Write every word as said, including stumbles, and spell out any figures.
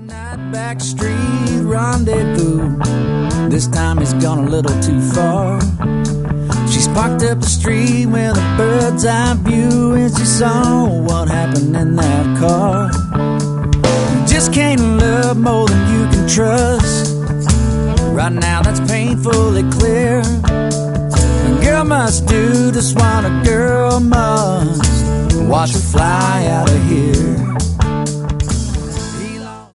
Night back street rendezvous. This time he's gone a little too far. She's parked up the street with a bird's eye view, and she saw what happened in that car. You just can't love more than you can trust. Right now that's painfully clear. A girl must do just what a girl must. Watch her fly out of here.